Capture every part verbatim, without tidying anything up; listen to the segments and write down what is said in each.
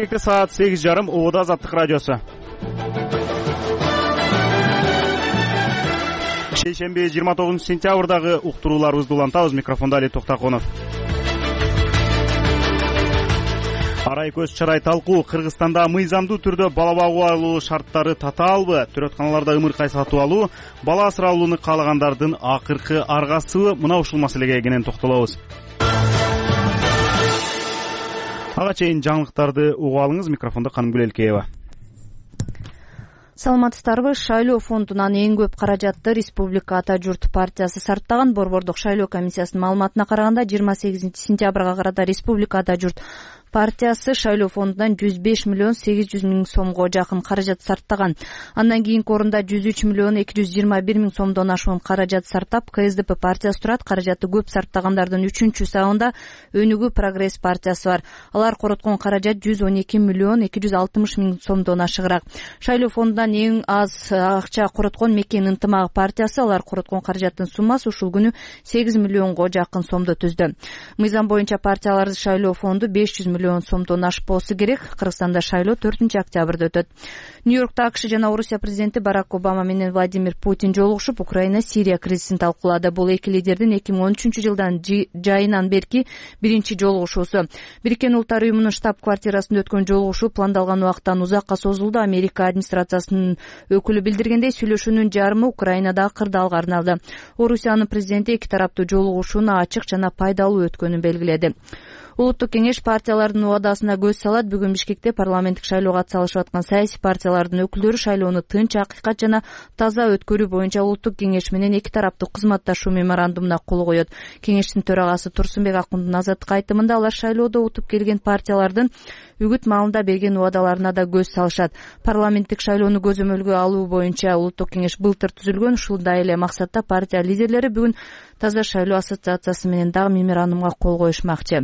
Келешекте саат сегиз жарым Обода Азаттык радиосу. Шейшемби жыйырма тогузунчу сентябрдагы уктурууларыбызды улантабыз. Микрофондо Али Токтаконов. Арай көз чарай талкуу. Кыргызстанда мыйзамдуу түрдө бала багуу алуу шарттары татаалбы? Төрөтканаларда ымыркай сатып алуу, бала асыралууну каалагандардын акыркы аргасыбы? Мына ушул маселеге кенен токтолобуз. Ага чейин жаңылыктарды угуп алыңыз. Микрофондо Канымгүл Элкеева. Саламатсыздарбы? Шайлоо фондунан эң көп каражатты Республика Ата журт партиясы сарптаган. Борбордук шайлоо комиссиясынын маалыматына караганда жыйырма сегизинчи сентябрга карата Республика Ата журт партиясы шайлоо фондунан жүз беш миллион сегиз жүз миң сомго жакын каражат сарптаган. Андан кийинки орунда жүз үч миллион эки жүз жыйырма бир миң сомдон ашуун каражат сарптап КСДП партиясы турат. Каражаты көп сарптагандардын үчүнчү сабында Өнүгүү Прогресс партиясы бар. Алар короткон каражат жүз он эки миллион эки жүз алтымыш миң сомдон ашыгыраак. Шайлоо фондунан эң аз акча короткон Мекен ынтымагы партиясы. Алар короткон каражаттын суммасы ушул күнү сегиз миллионго жакын сомду түздү. Мыйзам боюнча партиялардын шайлоо фонду беш жүз миллион сомдон ашпоосу керек. Кыргызстанда шайлоо төртүнчү октябрда өтөт. Нью-Йоркто АКШ жана Орусия президенти Барак Обама менен Владимир Путин жолугушуп, Украина Сирия кризисин талкуулады. Бул эки лидердин эки миң он үчүнчү жылдан жайынан берки биринчи жолугушуусу. Бириккен Улуттар уюмунун штаб-квартирасында өткөн жолугушуу пландалган убакыттан узакка созулду. Америка администрациясынын өкүлү билдиргендей, сүйлөшүүнүн жарымы Украинадагы кырдаалга арналды. Орусиянын президенти эки тараптуу жолугушууну ачык жана пайдалуу өткөнүн белгиледи. Улуттук кеңеш партиялардын убадасына көз салат. Бүгүн Бишкекте парламенттик шайлоого атсалышып аткан саясий партиялардын өкүлдөрү шайлоону тынч, акыйкат жана таза өткөрүү боюнча улуттук кеңеш менен эки тараптуу кызматташуу меморандумуна кол коет. Кеңештин төрагасы Турсунбек Акундун азаттык айтымында алар шайлоодо утуп келген партиялардын үгүт маалында берген убадаларына да көз салышат. Парламенттик шайлоону көзөмөлгө алуу боюнча улуттук кеңеш былтыр түзүлгөн. Ушундай эле максатта партия лидерлери бүгүн Таза шайлоо ассоциациясы менен дагы меморандумга кол коюшмакчы.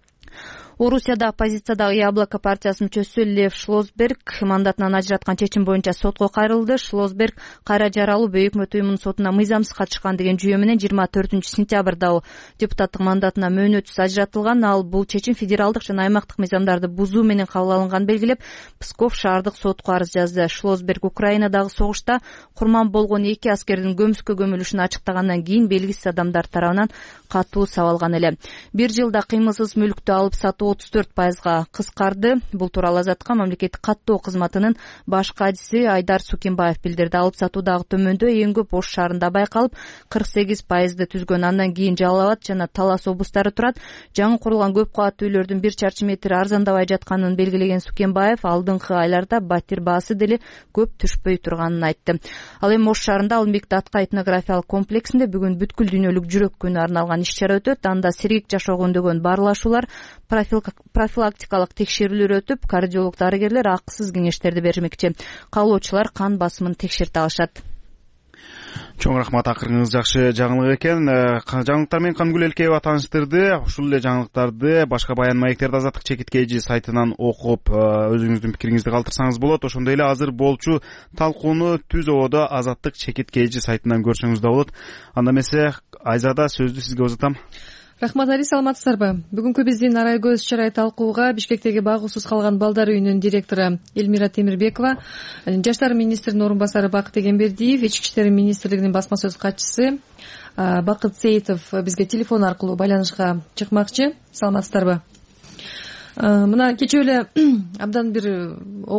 Орусияда оппозициядагы Яблоко партиясынын мүчөсү Лев Шлосберг мандатынан ажыраткан чечим боюнча сотко кайрылды. Шлосберг кайра жаралуу Бөй өкмөт уюмунун сотуна мыйзамсыз катышкан деген жүйө менен жыйырма төртүнчү сентябрда депутаттык мандатына мөөнөтсүз ажыратылган. Ал бул чечим федералдык жана аймактык мыйзамдарды бузуу менен кабыл алынган белгилеп, Псков шаардык сотко арыз жазды. Шлосберг Украинадагы согушта курман болгон эки аскердин көмүскө көмүлүшүн ачыктагандан кийин белгисиз адамдар тарабынан катуу сабалган эле. Бир жылда кыймылсыз мүлктү алып сатуу отуз төрт пайызга кыскарды. Бул тууралуу Азаттыкка мамлекеттик каттоо кызматынын баш кадиси Айдар Сукенбаев билдирди. Алып сатуудагы төмөндөө эң көп Ош шаарында байкалып, кырк сегиз пайызды түзгөн. Андан кийин Жалал Абад жана Талас облустары турат. Жаңы курулган көп кабаттуу үйлөрдүн бир чарчы метри арзандабай жатканын белгилеген Сукенбаев алдыңкы айларда батир баасы деле көп түшпөй турганын айтты. Ал эми Ош шаарында Алымбек Датка этнографиялык комплексинде бүгүн бүткүл дүйнөлүк жүрөк күнү арналган иш-чара өтөт. Анда сергек жашоого үндөгөн баарлашуулар, профилактикалык текшерүүлөр өтүп, кардиолог дарыгерлер акысыз кеңештерди бермекчи. Каалоочулар кан басымын текшерте алышат. Чоң рахмат, акырыңыз жакшы жаңылык экен. Жаңылыктар менен Канымгүл Элкеева тааныштырды. Ушул эле жаңылыктарды башка баян маектерди Азаттык чекит кж сайтынан окуп, өзүңүздүн пикириңизди калтырсаңыз болот. Ошондой эле азыр болчу талкууну Түз Ободо Азаттык чекит кж сайтынан көрсөңүз да болот. Анда эмесе Айзада, сөздү сизге узатам. Рахмат, Али, саламатсыздарбы? Бүгүнкү биздин арай көз чарай талкууга Бишкектеги багуусуз калган балдар үйүнүн директору Элмира Темирбекова, Жаштар министринин орун басары Бакыт Эгембердиев, Ички иштер министрлигинин басма сөз катчысы Бакыт Сейитов бизге телефон аркылуу байланышка чыкмакчы. Саламатсыздарбы? Мына кечээ эле абдан бир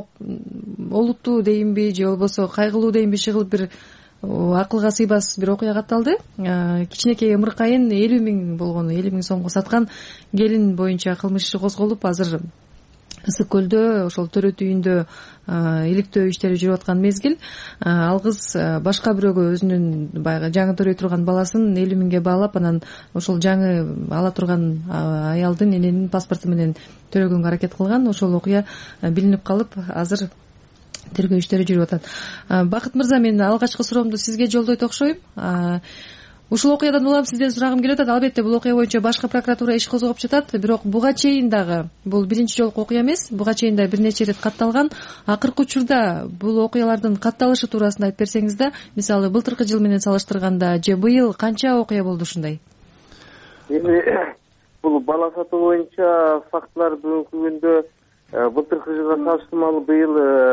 олуттуу дейинби же болбосо кайгылуу дейинби чыгылып бир акылга сыйбас бир окуя катталды. Кичинекей ымыркайын элүү миң болгону, элүү миң сомго саткан келин боюнча кылмыш иши козголуп, азыр Ысык көлдө ошол төрөт үйүндө иликтөө иштери жүрүп аткан мезгил. Ал кыз башка бирөөгө өзүнүн баягы жаңы төрөй турган баласын элүү миңге баалап, анан ошол жаңы ала турган аялдын эненин паспорту менен төрөгөнгө аракет кылган. Ошол окуя билинип калып, азыр тергөө иштери жүрүп атат. Бакыт мырза, мен алгачкы суроомду сизге жолдойт окшойм. Ушул окуядан улам сизден сурагым келип атат. Албетте бул окуя боюнча башка прокуратура иш козгоп жатат, бирок буга чейин дагы бул биринчи жолку окуя эмес, буга чейин да бир нече ирет катталган. Акыркы учурда бул окуялардын катталышы туурасында айтып берсеңиз да, мисалы былтыркы жыл менен салыштырганда же быйыл канча окуя болду ушундай? Эми бул бала сатуу боюнча фактылар бүгүнкү күндө былтыркы жылга салыштырмалуу быйыл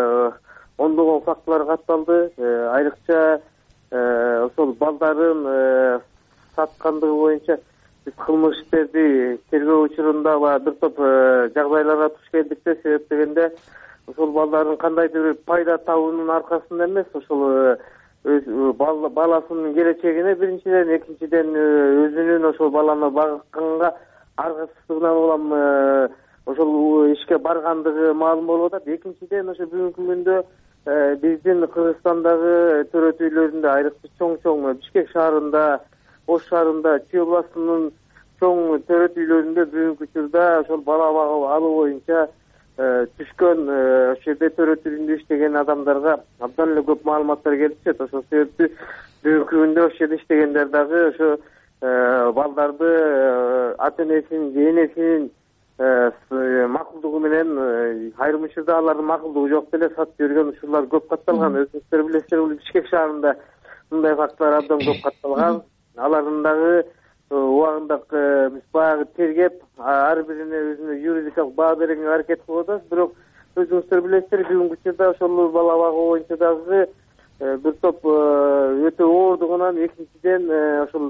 ондогон фактылар катталды. Айрыкча ошол балдарын саткандыгы боюнча биз кылмыш иштерди тергөө учурунда бир топ жагдайларга туш келдик да, себеп дегенде ошол балдардын кандайдыр бир пайда табуунун аркасында эмес, ошол баласынын келечегине биринчиден, экинчиден өзүнүн ошол баланы багыкканга аргасыздыгынан улам ошол ишке баргандыгы маалым болуп атат. Экинчиден ошо бүгүнкү күндө биздин Кыргызстандагы төрөт үйлөрүндө, айрыкча чоң-чоң Бишкек шаарында, Ош шаарында, Чүй областынын чоң төрөт үйлөрүндө бүгүнкү учурда ошол бала багып алуу боюнча түшкөн, ошол жерде төрөт үйлөрүндө иштеген адамдарга абдан эле көп маалыматтар келип түшөт. Ошол себептен бүгүнкү күндө ошол жерде иштегендер дагы ошо балдарды ата энесинин же энесинин макулдугу менен, айрым учурда алардын макулдугу жок деле сатып жүргөн учурлар көп катталган. Өзүңүздөр билесиздер, бул Бишкек шаарында мындай фактылар абдан көп катталган. Алардын дагы убагында биз баягы тергеп, ар бирине өзүнө юридикалык баа беренге аракет кылып атабыз. Бирок өзүңүздөр билесиздер, бүгүнкү учурда ошол бала багуу боюнча дагы бир топ өтө оордугунан, экинчиден ошол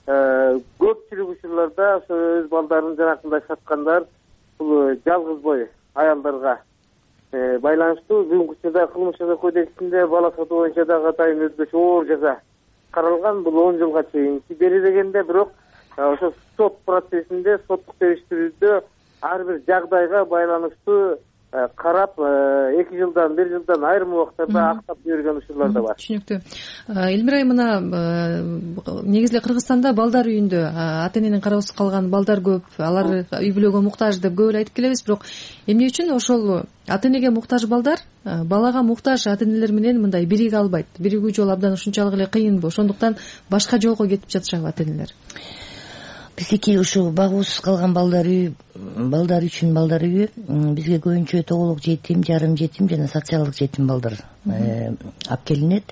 көпчүлүк учурларда ошо өз балдарын жанакындай саткандар бул жалгыз бой аялдарга байланыштуу. Бүгүнкү учурда кылмыш жаза кодексинде бала сатуу боюнча дагы атайын өзгөчө оор жаза каралган. Бул он жылга чейинки бери дегенде, бирок ошо сот процессинде, соттук териштирүүдө ар бир жагдайга байланыштуу карап, эки жылдан, бир жылдан айрым убактарда актап жиберген учурлар да бар. Түшүнүктүү. Элмира айымына, негизи эле Кыргызстанда балдар үйүндө ата эненин кароосуз калган балдар көп, алар үй бүлөгө муктаж деп көп эле айтып келебиз. Бирок эмне үчүн ошол ата энеге муктаж балдар балага муктаж ата энелер менен мындай бириге албайт? Биригүү жол абдан ушунчалык эле кыйынбы? Ошондуктан башка жолго кетип жатышабы ата энелер? Биздики ушу багуусуз калган балдар үй, балдар үчүн балдар үйү бизге көбүнчө толук жетим, жарым жетим жана социалдык жетим балдар алып келинет.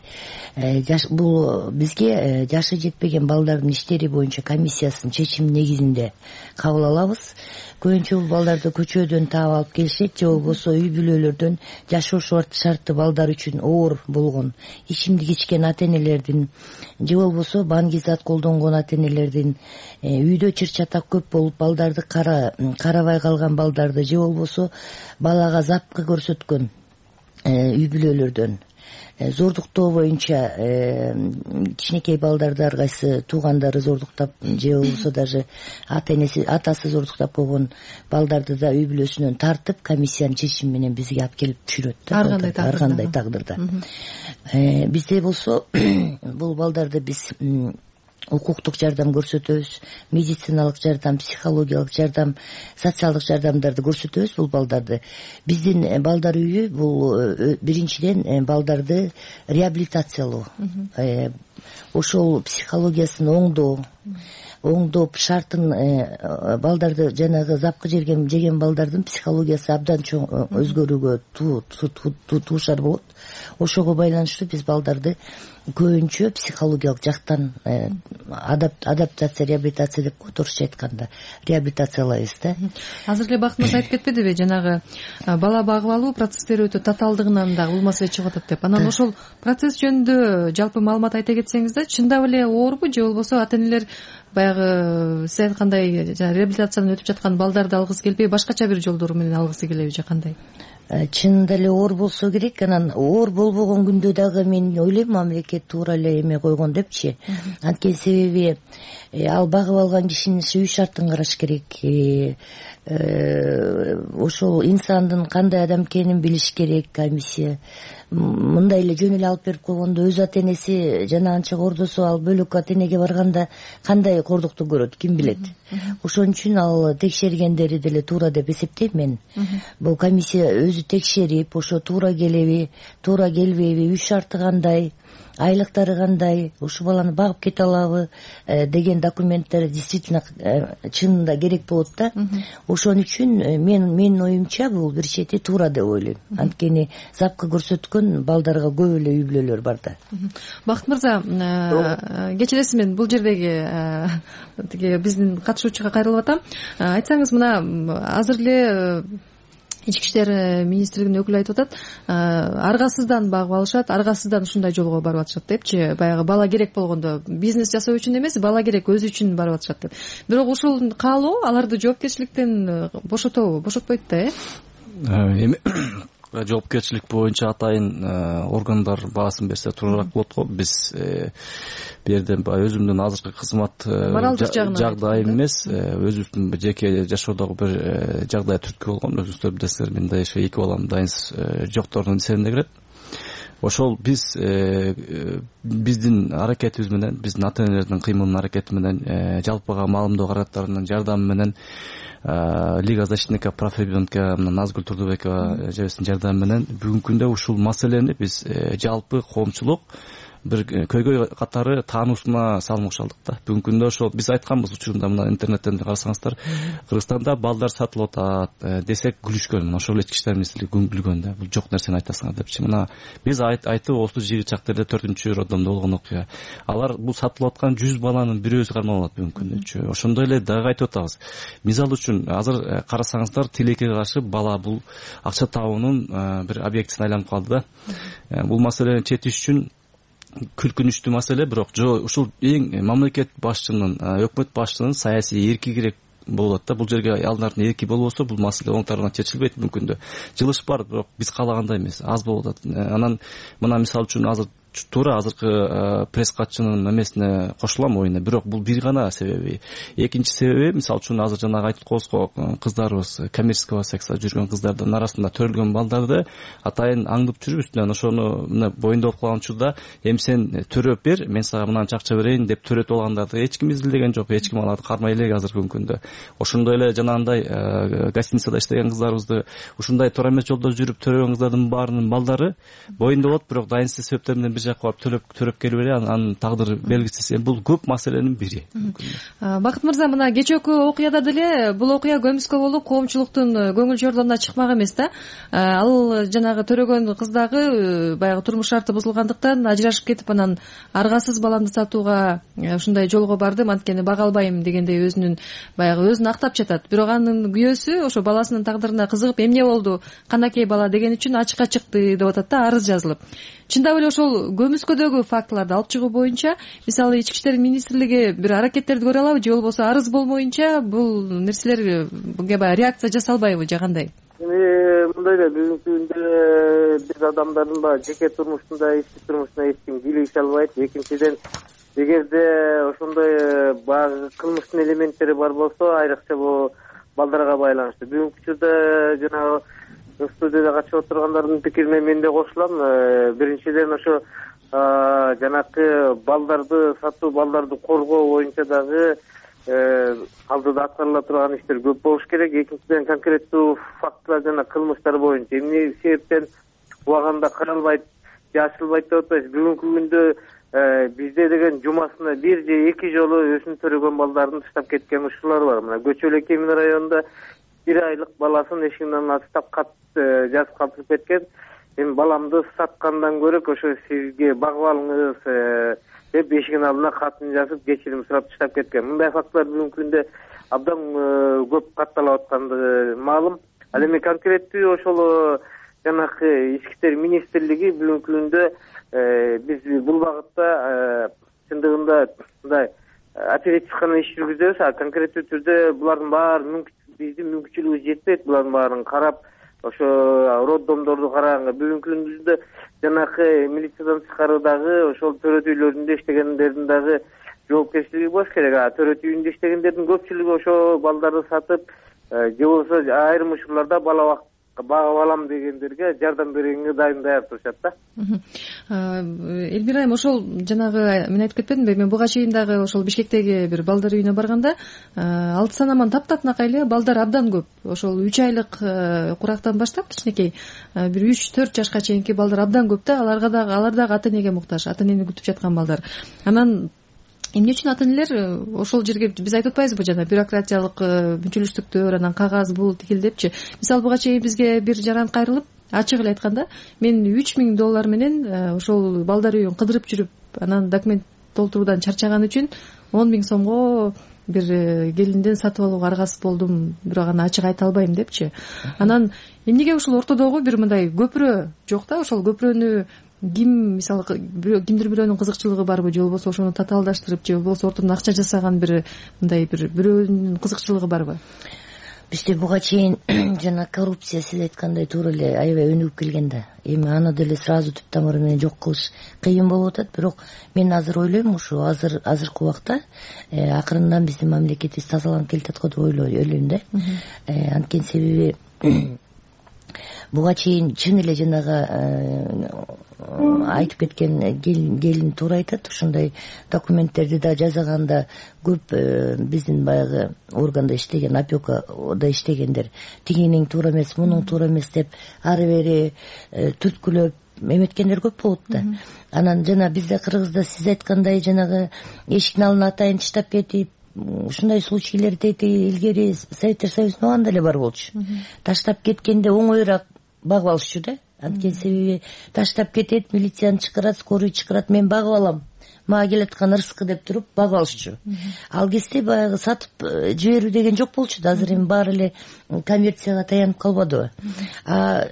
Бул бизге жашы жетпеген балдардын иштери боюнча комиссиясынын чечими негизинде кабыл алабыз. Көбүнчө бул балдарды көчөдөн таап алып келишет, же болбосо үй бүлөлөрдөн жашоо шарты балдар үчүн оор болгон, ичимдик ичкен ата энелердин, же болбосо баңгизат колдонгон ата энелердин, үйдө чыр чатак көп болуп балдарды кара карабай калган балдарды, же болбосо балага запкы көрсөткөн үй бүлөлөрдөн зордуктоо боюнча кичинекей балдарды ар кайсы туугандары зордуктап, же болбосо даже ата энеси атасы зордуктап койгон балдарды да үй бүлөсүнөн тартып, комиссиянын чечими менен бизге алып келип түшүрөт да, ар кандай тагдырда. Бизде болсо бул балдарды биз укуктук жардам көрсөтөбүз, медициналык жардам, психологиялык жардам, социалдык жардамдарды көрсөтөбүз бул балдарды. Биздин балдар үйү бул биринчиден балдарды реабилитациялоо, ошол психологиясын оңдоо, оңдоп шартын балдарды жанагы запкы жерген жеген балдардын психологиясы абдан чоң өзгөрүүгө туушар болот. Ошого байланыштуу биз балдарды көбүнчө психологиялык жактан адаптация, реабилитация деп коет орусча айтканда, реабилитациялайбыз да. Азыр эле Бактмырза айтып кетпедиби, жанагы бала багып алуу процесстери өтө татаалдыгынан дагы бул маселе чыгып атат деп. Анан ошол процесс жөнүндө жалпы маалымат айта кетсеңиз да, чындап эле оорбу, же болбосо ата энелер баягы сиз айткандай реабилитациядан өтүп жаткан балдарды алгысы келбей, башкача бир жолдор менен алгысы келеби, же кандай? Чынында эле оор болсо керек. Анан оор болбогон күндө дагы мен ойлойм мамлекет туура эле эме койгон депчи. Анткени себеби ал багып алган кишинин үй шартын караш керек. Ошол инсандын кандай адам экенин билиш керек комиссия. Мындай эле жөн эле алып берип койгондо өз ата энеси жана анча кордосо, ал бөлөк ата энеге барганда кандай кордукту көрөт, ким билет. Ошон үчүн ал текшергендери деле туура деп эсептейм мен. Бул комиссия өзү текшерип, ошо туура келеби, туура келбейби, үй шарты кандай, айлыктары кандай, ушул баланы багып кете алабы деген документтер действительно чынында керек болот да. Ошон үчүн мен менин оюмча бул бир чети туура деп ойлойм. Анткени запкы көрсөткөн балдарга көп эле үй бүлөлөр бар да. Бакыт мырза, кечиресиз, мен бул жердеги тиги биздин катышуучуга кайрылып атам. Айтсаңыз, мына азыр эле ички иштер министрлигинин өкүлү айтып атат, аргасыздан багып алышат, аргасыздан ушундай жолго барып атышат депчи. Баягы бала керек болгондо, бизнес жасоо үчүн эмес, бала керек өзү үчүн барып атышат деп. Бирок ушул каалоо аларды жоопкерчиликтен бошотобу, бошотпойт да, э? Эми жоопкерчилик боюнча атайын органдар баасын берсе туурараак болот го. Биз бу жерден өзүмдүн азыркы кызмат жагдайым эмес, өзүбүздүн жеке жашоодогу бир жагдай түрткү болгон. Өзүңүздөр билесиздер, мен да эки балам дайынсыз жоктордун эсебине кирет. Ошол биз биздин аракетибиз менен, биздин ата энелердин кыймылынын аракети менен, жалпыга маалымдоо каражаттарынын жардамы менен, Лига защитника прав ребенка Назгүл Турдубекова эжебиздин жардамы менен бүгүнкү күндө ушул маселени биз жалпы коомчулук бир көйгөй катары таануусуна салмакчы алдык да. Бүгүнкү күндө ошол биз айтканбыз учурунда, мына интернеттен карасаңыздар, Кыргызстанда балдар сатылып атат десек күлүшкөн. Ошол ички иштер министрлиги күлгөн да. Бул жок нерсени айтасыңар депчи. Мына биз айтып осы жигичак жерде төртүнчү роддомдо болгон окуя. Алар бул сатылып аткан жүз баланын бирөөсү кармалып атат бүгүнкү күндө. Ошондой эле дагы айтып атабыз. Мисалы үчүн азыр карасаңыздар, тилекке каршы бала бул акча табуунун бир объектисине айланып калды да. Бул маселени чечиш үчүн күлкүнүчтүү маселе, бирок жо ушул эң мамлекет башчынын, өкмөт башчынын саясий эрки керек болот да. Бул жерге алдын эрки болбосо бул маселе оң тарабынан чечилбейт бүгүнкү күндө. Жылыш бар, бирок биз каалагандай эмес, аз болуп атат. Анан мына мисалы үчүн азыр туура азыркы пресс катчынын эмесине кошулам оюна, бирок бул бир гана себеби. Экинчи себеби, мисалы үчүн азыр жанагы айтып коебузго, кыздарыбыз коммерческого секста жүргөн кыздардын арасында төрөлгөн балдарды атайын аңдып жүрүп, үстүнөн ошону мына боюнда болуп калган учурда эми сен төрөп бер, мен сага мынанча акча берейин деп төрөтүп алгандарды эч ким изилдеген жок, эч ким аларды кармай элек азыркы күндө. Ошондой эле жанагындай гостиницада иштеген кыздарыбызды ушундай туура эмес жолдо жүрүп төрөгөн кыздардын баарынын балдары боюнда болот, бирок дайынсыз себептер менен жакка барып төлөп төрөп келип эле анын тагдыры белгисиз. Бул көп маселенин бири. Бакыт мырза, мына кечээкү окуяда деле бул окуя көмүскө болуп коомчулуктун көңүл чордоруна чыкмак эмес да. Ал жанагы төрөгөн кыз дагы баягы турмуш шарты бузулгандыктан ажырашып кетип, анан аргасыз баламды сатууга ушундай жолго бардым, анткени бага албайм дегендей өзүнүн баягы өзүн актап жатат. Бирок анын күйөөсү ошо баласынын тагдырына кызыгып, эмне болду, канакей бала деген үчүн ачыкка чыкты деп атат да, арыз жазылып. Чындап эле ошол көмүскөдөгү фактыларды алып чыгуу боюнча, мисалы ички иштер министрлиги бир аракеттерди көрө алабы, же болбосо арыз болмоюнча бул нерселерге баягы реакция жасалбайбы, же кандай? Эми мындай да, бүгүнкү күндө биз адамдардын баягы жеке турмушунда, ички турмушуна эч ким кийлигише албайт. Экинчиден, эгерде ошондой баягы кылмыштын элементтери бар болсо, айрыкча бул балдарга байланыштуу. Бүгүнкү учурда жанагы студияда катышып отургандардын пикирине мен да кошулам. Биринчиден ошо жанакы балдарды сатуу, балдарды коргоо боюнча дагы алдыда аткарыла турган иштер көп болуш керек. Экинчиден, конкреттүү фактылар жана кылмыштар боюнча эмне себептен убагында каралбайт же ачылбайт деп атпайбыз. Бүгүнкү күндө бизде деген жумасына бир же эки жолу өзүн төрөгөн балдардын таштап кеткен учурлар бар. Мына Көчө эле Кемин районунда бир айлык баласын эшигинен ачтап кат жазып калтырып кеткен. Эми баламды саткандан көрөк ошо сизге багып алыңыз деп эшигинин алдына катын жазып кечирим сурап таштап кеткен. Мындай фактылар бүгүнкү күндө абдан көп катталып аткандыгы маалым. Ал эми конкреттүү ошол жанагы ички иштер министрлиги бүгүнкү күндө биз бул багытта чындыгында мындай оперативдик гана иш жүргүзөбүз, а конкреттүү түрдө булардын баары биздин мүмкүнчүлүгүбүз жетпейт. Булардын баарын карап, ошо роддомдорду караганга бүгүнкү күндө жанагы милициядан тышкары дагы ошол төрөт үйлөрүндө иштегендердин дагы жоопкерчилиги болуш керек. А төрөт үйүндө иштегендердин көпчүлүгү ошо балдарды сатып, же болбосо айрым учурларда бала багып алам дегендерге жардам бергенге дайым даяр турушат да. Элмира айым, ошол жанагы мен айтып кетпедимби, мен буга чейин дагы ошол Бишкектеги бир балдар үйүнө барганда алты санаман таптатынакай эле балдар абдан көп. Ошол үч айлык курактан баштап кичинекей бир үч төрт жашка чейинки балдар абдан көп да. Аларга дагы алар дагы ата энеге муктаж, ата энени күтүп жаткан балдар. Анан эмне үчүн ата энелер ошол жерге биз айтып атпайбызбы, жана бюрократиялык мүнчүлүштүктөр, анан кагаз бул тигил депчи. Мисалы буга чейин бизге бир жаран кайрылып ачык эле айтканда, мен үч миң доллар менен ошол балдар үйүн кыдырып жүрүп, анан документ толтуруудан чарчаган үчүн он миң сомго бир келинден сатып алууга аргасыз болдум, бирок аны ачык айта албайм депчи. Анан эмнеге ушул ортодогу бир мындай көпүрө жок да, ошол көпүрөнү ким, мисалы кимдир бирөөнүн кызыкчылыгы барбы, же болбосо ошону татаалдаштырып, же болбосо ортодон акча жасаган бир мындай бир бирөөнүн кызыкчылыгы барбы? Бизде буга чейин жана коррупция сиз айткандай туура эле аябай өнүгүп келген да. Эми аны деле сразу түп тамыры менен жок кылыш кыйын болуп атат, бирок мен азыр ойлойм, ушу азыр азыркы убакта акырындан биздин мамлекетибиз тазаланып келатат го деп ойлойм да. Анткени себеби буга чейин чын эле жанагы айтып кеткен келин туура айтат, ушундай документтерди да жасаганда көп биздин баягы органда иштеген, опекада иштегендер тигинин туура эмес, мунун туура эмес деп ары бери түрткүлөп эметкендер көп болот да. Анан жана бизде Кыргызда сиз айткандай жанагы эшиктин алдына атайын таштап кетип, ушундай случайлерди илгери Советтер Союзунда убагында эле бар болчу. Таштап кеткенде оңоюраак багып алышчу да. Анткени себеби таштап кетет, милицияны чакырат, скорый чакырат, мен багып алам, мага келаткан ырыскы деп туруп багып алышчу. Ал кезде баягы сатып жиберүү деген жок болчу да. Азыр эми баары эле коммерцияга таянып калбадыбы. А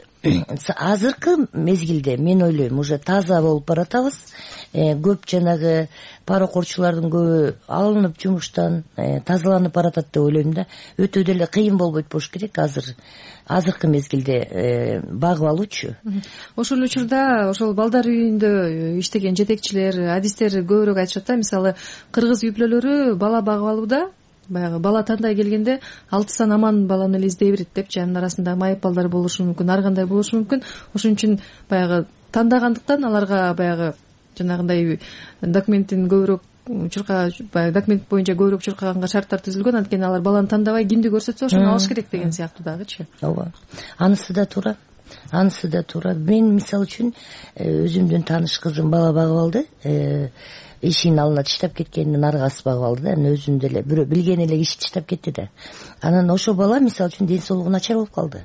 азыркы мезгилде мен ойлойм, уже таза болуп баратабыз. Көп жанагы парокорчулардын көбү алынып жумуштан тазаланып баратат деп ойлойм да. Өтө деле кыйын болбойт болуш керек азыр. Азыркы мезгилде багып алуучу. Ошол учурда ошол балдар үйүндө иштеген жетекчилер, адистер көбүрөөк айтышат да. Мисалы кыргыз үй бүлөлөрү бала багып алууда баягы бала тандай келгенде алтысан аман баланы эле издей берет депчи. Анын арасында майып балдар болушу мүмкүн, ар кандай болушу мүмкүн. Ошон үчүн баягы тандагандыктан аларга баягы жанагындай документтин көбүрөөк чурка, баягы документ боюнча көбүрөөк чуркаганга шарттар түзүлгөн. Анткени алар баланы тандабай кимди көрсөтсө ошону алыш керек деген сыяктуу дагычы. Ооба. Анысы да туура. Анысы да туура. Мен мисалы үчүн өзүмдүн тааныш кызым бала багып алды. Ишин алына таштап кеткендин аргасы багып алды да. Өзүн деле бирөө билген эле киши таштап кетти да. Анан ошо бала мисалы үчүн ден соолугу начар болуп калды.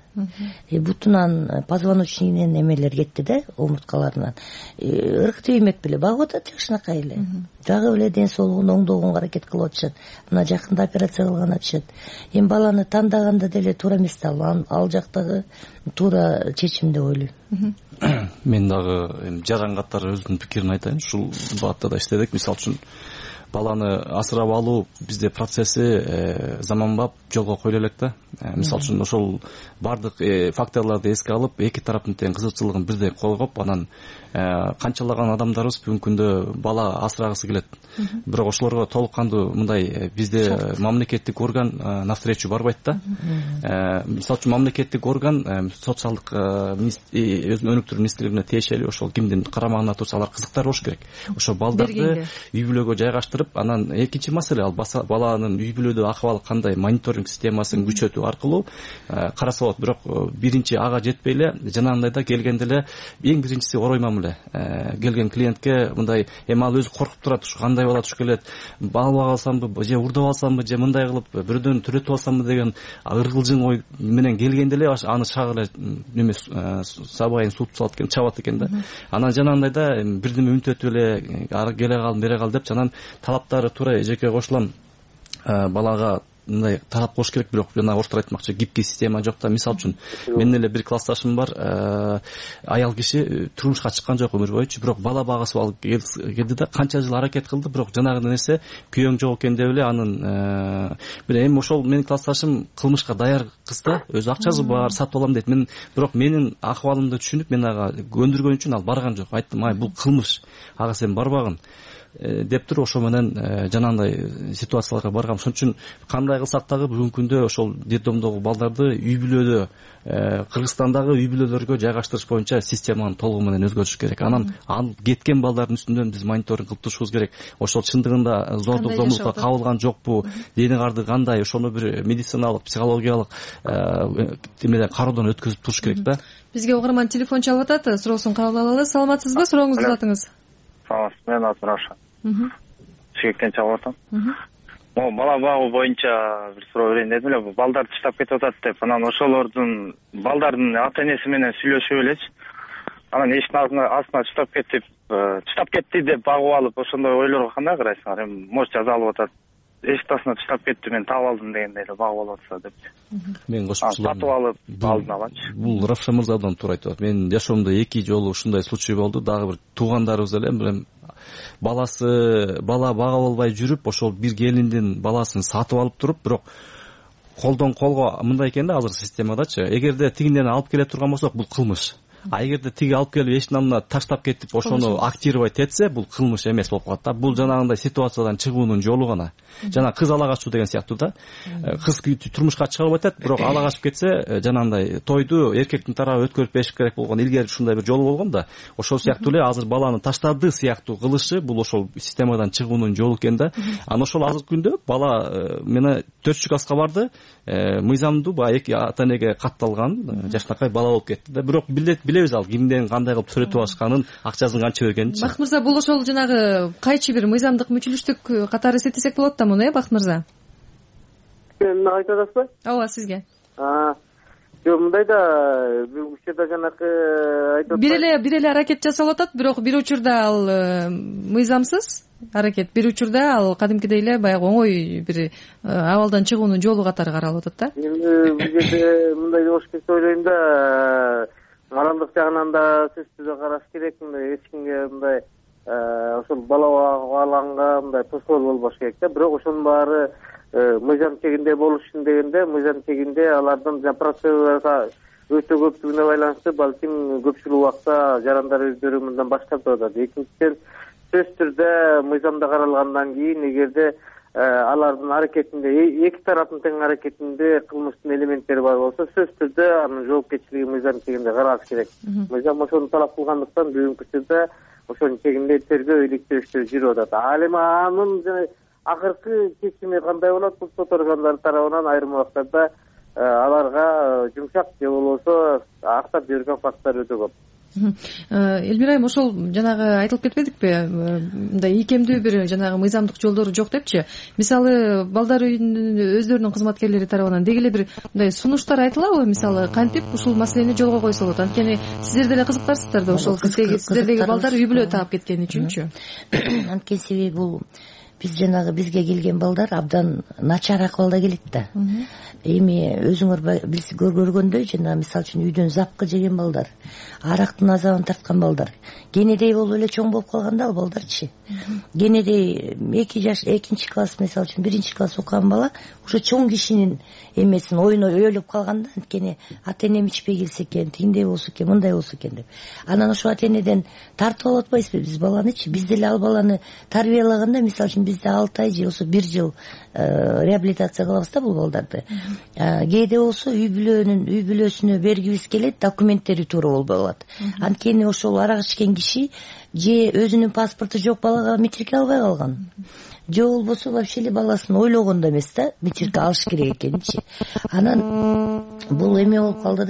Бутунан позвоночныйнен эмелер кетти да, омурткаларынан. Ырк тиймек беле багып атат жакшынакай эле. Жагы эле ден соолугун оңдогонго аракет кылып атышат. Мына жакында операция кылган атышат. Эми баланы тандаганда деле туура эмес да, ал жактагы туура чечим деп ойлойм. Мен дагы жаран катары өзүмдүн пикирин айтайын. Ушул багытта да иштедик. Мисалы үчүн баланы асырап алуу бизде процесси заманбап жолго коюла элек да. Мисалы үчүн ошол бардык факторлорду эске алып, эки тараптын тең кызыкчылыгын бирдей койгоп, анан канчалаган адамдарыбыз бүгүнкү күндө бала асырагысы келет. Бирок ошолорго толук кандуу мындай бизде мамлекеттик орган навстречу барбайт да. Мисалы үчүн мамлекеттик орган социалдык өзүнүн өнүктүрүү министрлигине тиешелүү ошол кимдин карамагында турса алар кызыктар болуш керек. Ошо балдарды үй бүлөгө жайгаштырып, анан экинчи маселе ал баланын үй бүлөдө акыбалы кандай мониторинг системасын күчөтүү аркылуу караса болот. Бирок биринчи ага жетпей эле жанагындай да келгенде эле эң биринчиси ороймам эле келген клиентке мындай эми ал өзү коркуп турат, ушу кандай бала туш келет, бала багып алсамбы же урдап алсамбы же мындай кылып бирөөдөн түрөтүп алсамбы деген ыргылжың ой менен келгенде эле аны шагы эле неме сабайын сууп салат экен, чабат экен да. Анан жанагындай да бирдеме үнтөтүп эле ары келе кал бере кал деп анан талаптары туура эжекке кошулам. Балага мындай талап коюш керек, бирок жана орто айтмакчы гибкий система жок да. Мисалы үчүн менин эле бир классташым бар, аял киши турмушка чыккан жок өмүр боюнчу, бирок бала багысы алып келди да, канча жыл аракет кылды, бирок жанагы нерсе күйөөң жок экен деп эле анын бир эми ошол менин классташым кылмышка даяр кыз да, өзү акчасы бар, сатып алам дейт. Мен бирок менин акыбалымды түшүнүп, мен ага көндүргөн үчүн ал барган жок. Айттым, ай бул кылмыш, ага сен барбагын деп туруп ошо менен жанагындай ситуацияларга баргам. Ошон үчүн кандай кылсак дагы бүгүнкү күндө ошол детдомдогу балдарды үй бүлөдө, Кыргызстандагы үй бүлөлөргө жайгаштырыш боюнча системаны толугу менен өзгөртүш керек. Анан ал кеткен балдардын үстүнөн биз мониторинг кылып турушубуз керек. Ошол чындыгында зордук зомбулукка кабылган жокпу, дени карды кандай, ошону бир медициналык, психологиялык эмеден кароодон өткөзүп туруш керек да. Бизге угарман телефон чалып атат, суроосун кабыл алалы. Саламатсызбы? Сурооңузду uzatыңыз. Саламатсыз, менин атым Равшан. Бишкектен чалып атам. Могу бала багуу боюнча бир суроо берейин дедим эле. Балдар таштап кетип атат деп, анан ошолордун балдардын ата энеси менен сүйлөшүп элечи. Анан эшиктин астына таштап кетип, таштап кетти деп багып алып, ошондой ойлорго кандай карайсыңар? Эми может жазалып атат. эшик таасына таштап кетти, мен таап алдым дегендей эле багып алып атса депчи. Мен кошумчуларым сатып алып алдын алачы. Бул Равшан мырза абдан туура айтып атат. Менин жашоомдо эки жолу ушундай случай болду. Дагы бир туугандарыбыз эле билем баласы бала багып албай жүрүп, ошол бир келиндин баласын сатып алып туруп, бирок колдон колго мындай экен да азыр системадачы. Эгерде тигинден алып келе турган болсок, бул кылмыш. А эгерде тиги алып келип эшиктин алдына таштап кетип, ошону актировать этсе, бул кылмыш эмес болуп калат да. Бул жанагындай ситуациядан чыгуунун жолу гана. Жана кыз ала качуу деген сыяктуу да. Кыз турмушка чыга албай атат, бирок ала качып кетсе, жанагындай тойду эркектин тарабы өткөрүп бериш керек болгон, илгери ушундай бир жолу болгон да. Ошол сыяктуу эле азыр баланы таштады сыяктуу кылышы, бул ошол системадан чыгуунун жолу экен да. Анан ошол азыркы күндө бала мени төртүнчү класска барды, мыйзамдуу баягы эки ата энеге катталган жашынакай бала болуп кетти да. Бирок билебиз ал кимден кандай кылып сүрөтүп алышканын, акчасын канча бергенин. Бакыт мырза, бул ошол жанагы кайчы бир мыйзамдык мүчүлүштүк катары эсептесек болот да муну, э, Бакыт мырза? Эмне айтып атасызбы? Ооба, сизге. Жок, мындай да бул учурда жанакы айтып бир эле бир эле аракет жасалып атат, бирок бир учурда ал мыйзамсыз аракет, бир учурда ал кадимкидей эле баягы оңой бир абалдан чыгуунун жолу катары каралып атат да. Эми бул жерде мындай болуш керек деп ойлойм да. Моралдык жагынан да сөзсүз караш керек. Мындай эч кимге мындай ошол бала багалганга мындай тоскоол болбош керек да. Бирок ошонун баары мыйзам чегинде болушун дегенде, мыйзам чегинде алардын процедурага өтө көптүгүнө байланыштуу балким көпчүлүк убакта жарандар өздөрү мындан баш тартып атат. Экинчиден, сөзсүз түрдө мыйзамда каралгандан кийин эгерде алардын аракетинде эки тараптын тең аракетинде кылмыштын элементтери бар болсо, сөзсүз түрдө анын жоопкерчилиги мыйзам чегинде каралыш керек. Мыйзам ошону талап кылгандыктан бүгүнкү учурда ошонун чегинде тергөө иликтирүүчүлөр жүрүп атат. Ал эми анын акыркы чечими кандай болот? Бул сот органдары тарабынан айрым убактарда аларга жумшак же болбосо актап жиберген факттар өтө көп. Элмира айым, ошол жанагы айтылып кетпедикпи, мындай ийкемдүү бир жанагы мыйзамдык жолдору жок депчи? Мисалы, балдар үйүнүн өздөрүнүн кызматкерлери тарабынан деги эле бир мындай сунуштар айтылабы? Мисалы, кантип ушул маселени жолго койсо болот? Анткени сиздер деле кызыктарсыздар да ошол сиздердеги балдар үй бүлө таап кеткени үчүнчү. Анткени себеби бул биз жанагы бизге келген балдар абдан начар акыбалда келет да. Эми өзүңөр биз көргөндөй, жана мисалы үчүн үйдөн запкы жеген балдар, арактын азабын тарткан балдар, кенедей болуп эле чоң болуп калганда ал балдарчы. Кенедей эки жаш, экинчи класс, мисалы үчүн биринчи класс окуган бала уже чоң кишинин эмесин ойуна өөлөп калганда, анткени ата энем ичпей келсе экен, тигиндей болсо экен, мындай болсо экен деп. Анан ошо ата энеден тартып алып атпайбызбы биз баланычы? Биз деле ал баланы тарбиялаганда, мисалы үчүн бизде алты ай же болсо бир жыл реабилитация кылабыз да бул балдарды. Кээде болсо үй бүлөнүн үй бүлөсүнө бергибиз келет, документтери туура болбой калат. Анткени ошол арак ичкен киши же өзүнүн паспорту жок балага митирке албай калган, же болбосо вообще эле баласын ойлогон да эмес да, митирке алыш керек экенчи. Анан бул эме болуп калды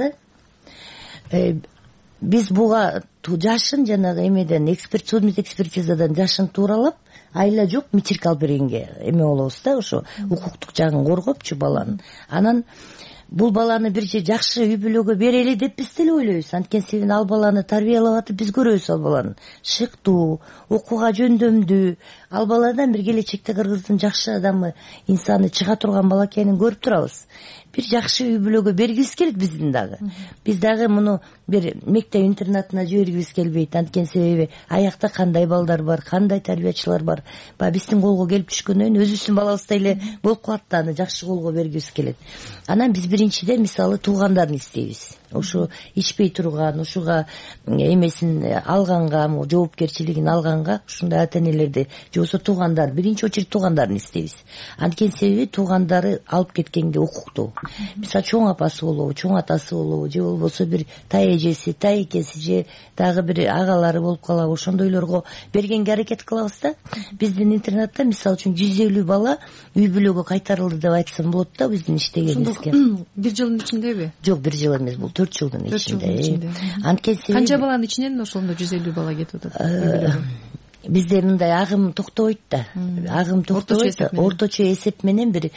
да. Биз буга жашын жанагы эмеден эксперт судмед экспертизадан жашын тууралап, айла жок митирке алып бергенге эме болобуз да, ошо укуктук жагын коргопчу баланын. Анан бул баланы бир же жакшы үй бүлөгө берели деп биз деле ойлойбуз. Анткени себеби ал баланы тарбиялап атып биз көрөбүз ал баланы шыктуу, окууга жөндөмдүү, ал баладан бир келечекте Кыргыздын жакшы адамы, инсаны чыга турган бала экенин көрүп турабыз. Бир жакшы үй бүлөгө бергибиз келет биздин дагы. Биз дагы муну бир мектеп интернатына жибергибиз келбейт. Анткени себеби аякта кандай балдар бар, кандай тарбиячылар бар. Ба биздин колго келип түшкөндөн кийин өзүбүздүн балабыздай эле болуп калат да, аны жакшы колго бергибиз келет. Анан биз биринчиден мисалы туугандарын издейбиз. Ошо ичпей турган, ушуга эмесин алганга, жоопкерчилигин алганга ушундай ата энелерди же болбосо туугандар, биринчи очередь туугандарын издейбиз. Анткени себеби туугандары алып кеткенге укуктуу. Мисалы чоң апасы болобу, чоң атасы болобу, же болбосо бир тай эжеси, тай экеси же дагы бир агалары болуп калабы, ошондойлорго бергенге аракет кылабыз да. Биздин интернатта мисалы үчүн жүз элүү бала үй бүлөгө кайтарылды деп айтсам болот да биздин иштегенибизге. Бир жылдын ичиндеби? Жок, бир жыл эмес, бул төрт жылдын ичинде. Анткени канча баланын ичинен ошондо жүз элүү бала кетип атат? бизде мындай агым токтобойт да, агым токтобойт. Орточо эсеп менен бир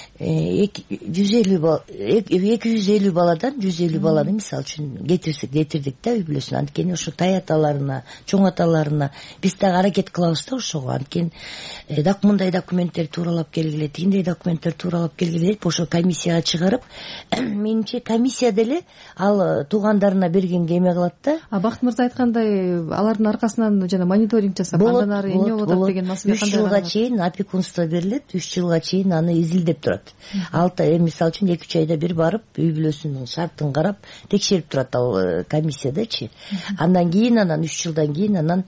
жүз элүү эки жүз элүү баладан жүз элүү баланы мисалы үчүн кетирсек кетирдик да үй бүлөсүнө. Анткени ошо тай аталарына, чоң аталарына биз дагы аракет кылабыз да ошого. Анткени мындай документтер тууралап келгиле, тигиндей документтер тууралап келгиле деп ошо комиссияга чыгарып, менимче комиссия деле ал туугандарына бергенге эме кылат да. А Бакыт мырза айткандай, алардын аркасынан жана мониторинг жасап, андан ары эмне болуп атат деген маселе кандай? үч жылга чейин опекунство берилет, үч жылга чейин аны изилдеп турат. Алты мисалы үчүн эки үч айда бир барып үй бүлөсүнүн шартын карап текшерип турат ал комиссиядачы. Андан кийин анан үч жылдан кийин анан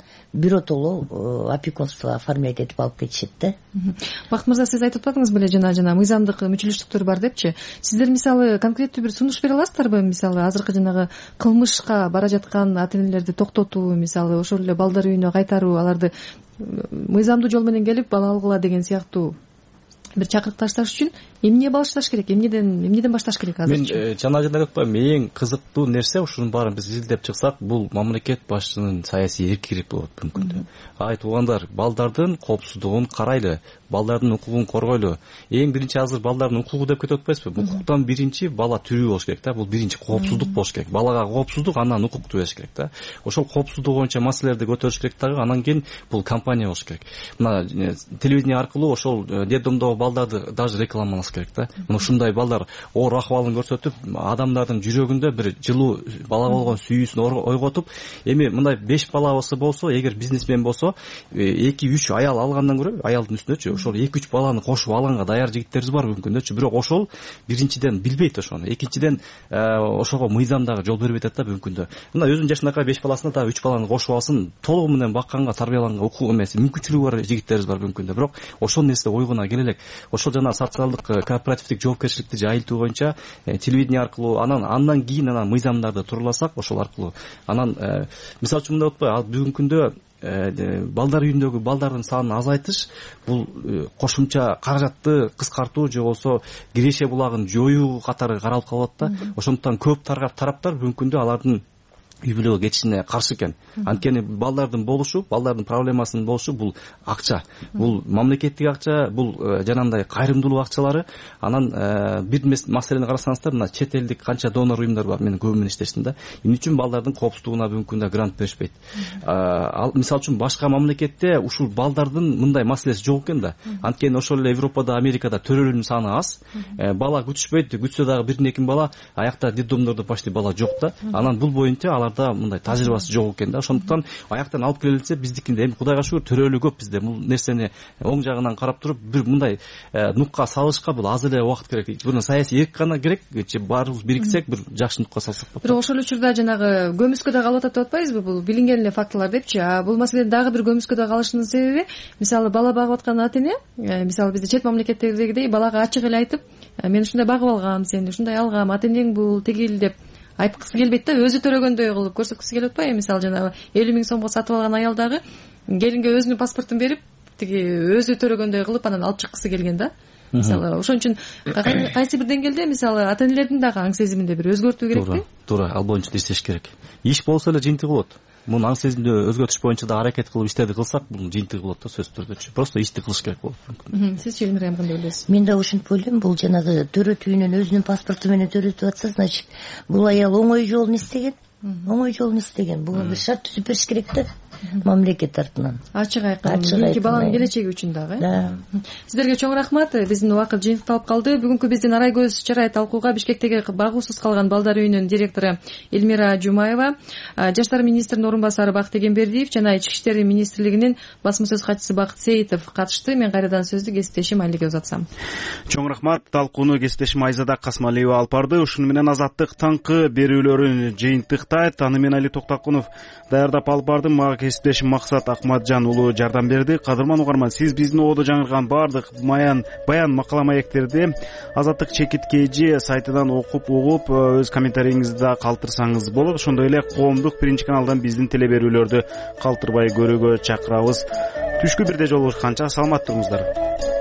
биротоло опекунство оформлять этип алып кетишет да. Бакыт мырза, сиз айтып атпадыңыз беле жана жана мыйзамдык мүчүлүштүктөр бар депчи. Сиздер мисалы конкреттүү бир сунуш бере аласыздарбы? Мисалы азыркы жанагы кылмышка бара жаткан ата энелерди токтотуу, мисалы ошол эле балдар үйүнө кайтаруу, аларды мыйзамдуу жол менен келип бала алгыла деген сыяктуу бир чакырык ташташ үчүн эмне башташ керек, эмнеден эмнеден башташ керек азыр? Мен жана жана айтып атпаймынбы, эң кызыктуу нерсе ушунун баарын биз изилдеп чыксак, бул мамлекет башчынын саясий эркиндик болот мүмкүндө. Ай туугандар, балдардын коопсуздугун карайлы, балдардын укугун коргойлу. Эң биринчи азыр балдардын укугу деп кетип атпайсызбы? Укуктан биринчи бала тирүү болуш керек да. Бул биринчи коопсуздук болуш керек. Балага коопсуздук, анан укукту бериш керек да. Ошол коопсуздук боюнча маселелерди көтөрүш керек дагы. Анан кийин бул компания болуш керек. Мына телевидение аркылуу ошол детдомдогу балдарды даже рекламалаш керек да. Мына ушундай балдар оор акыбалын көрсөтүп, адамдардын жүрөгүндө бир жылуу бала болгон сүйүүсүн ойготуп, эми мындай беш бала болсо болсо, эгер бизнесмен болсо, эки үч аял алгандан көрө, аялдын үстүнөчү ошол эки үч баланы кошуп алганга даяр жигиттерибиз бар мүмкүндөрчү. Бирок ошол биринчиден билбейт ошону, экинчиден ошого мыйзам дагы жол бербей атат да мүмкүндө. Мына өзүнүн жашынакай беш баласына дагы үч баланы кошуп алсын, толугу менен бакканга, тарбиялаганга укук эмес, мүмкүнчүлүгү бар жигиттерибиз бар мүмкүндө. Бирок ошол нерсе ойгуна келе элек. Ошол жана социалдык корпоративдик жоопкерчиликти жайылтуу боюнча телевидение аркылуу, анан андан кийин анан мыйзамдарды туруласак, ошол аркылуу анан мисалы үчүн мындай атпайбы, ал бүгүнкү күндө балдар үйүндөгү балдардын санын азайтыш, бул кошумча каражатты кыскартуу же болбосо киреше булагын жоюу катары каралып калып атат да. Ошондуктан көп тараптар бүгүнкү күндө алардын үй бүлөгө кетишине каршы экен. Анткени балдардын болушу, балдардын проблемасынын болушу бул акча. Бул мамлекеттик акча, бул жанагындай кайрымдуулук акчалары. Анан бир маселени карасаңыздар, мына чет элдик канча донор уюмдар бар, мен көбү менен иштештим да. Эмне үчүн балдардын коопсуздугуна бүгүнкү күндө грант беришпейт? Ал мисалы үчүн башка мамлекетте ушул балдардын мындай маселеси жок экен да. Анткени ошол эле Европада, Америкада төрөлүүнүн саны аз. Бала күтүшпөйт, күтсө дагы бир эки бала, аякта детдомдордо почти бала жок да. Анан бул боюнча аларда мындай тажрыйбасы жок экен да. Ошондуктан аяктан алып келилсе, биздикинде эми Кудайга шүгүр төрөлүү көп бизде. Бул нерсени оң жагынан карап туруп, бир мындай нукка салышка бул аз эле убакыт керек. Буну саясий эрк гана керек. Баарыбыз бириксек, бир жакшы нукка салсак болот. Бирок ошол учурда жанагы көмүскөдө калып атат деп атпайбызбы? Бул билинген эле фактылар депчи. А бул маселе дагы бир көмүскөдө калышынын себеби, мисалы бала багып аткан ата эне, мисалы бизде чет мамлекеттердегидей балага ачык эле айтып, мен ушундай багып алгам, сени ушундай алгам, ата энең бул тигил деп айткысы келбейт да, өзү төрөгөндөй кылып көрсөткүсү келип атпайбы? Мисалы жанагы элүү миң сомго сатып алган аял дагы келинге өзүнүн паспортун берип, тиги өзү төрөгөндөй кылып анан алып чыккысы келген да. Мисалы ошон үчүн кайсы бир деңгээлде мисалы ата энелердин дагы аң сезиминде бир өзгөртүү керекпи? Туура, ал боюнча иштеш керек. Иш болсо эле жыйынтыгы болот. Муну аң сезимди өзгөртүш боюнча да аракет кылып иштерди кылсак, бунун жыйынтыгы болот да, сөзсүз түрдө. Просто ишти кылыш керек болот. Сиз Элмира айым кандай ойлойсуз? Мен да ушинтип ойлойм, бул жанагы төрөтүүнүн өзүнүн паспорту менен төрөтүп атса, значит, бул аял оңой жолун издеген. Оңой жолун издеген. Буга бир шарт түзүп бериш керек да. Мамлекет тарапынан. Ачык айкын, кийинки баланын келечеги үчүн дагы. Сиздерге чоң рахмат. Биздин убакыт жыйынтыкталып калды. Бүгүнкү биздин арай көз чарай талкууга Бишкектеги багуусуз калган балдар үйүнүн директору Элмира Жумаева, Жаштар министринин орун басары Бакыт Эгембердиев жана Ички иштер министрлигинин басма сөз катчысы Бакыт Сейитов катышты. Мен кайрадан сөздү кесиптешим Айлыге узатсам. Чоң рахмат. Талкууну кесиптешим Айзада Касмалиева алып барды. Ушуну менен Азаттык таңкы берүүлөрүн жыйынтыктайт. Аны мен Али Токтакунов даярдап алып бардым. Мага кесиптешим Максат Акматжан уулу жардам берди. Кадырман угарман, сиз биздин оодо жаңырган баардык баян баян макала маектерди Азаттык чекит kg сайтынан окуп угуп өз комментарийиңизди да калтырсаңыз болот. Ошондой эле коомдук биринчи каналдан биздин теле берүүлөрдү калтырбай көрүүгө чакырабыз. Түшкү бирде жолугушканча саламат туруңуздар.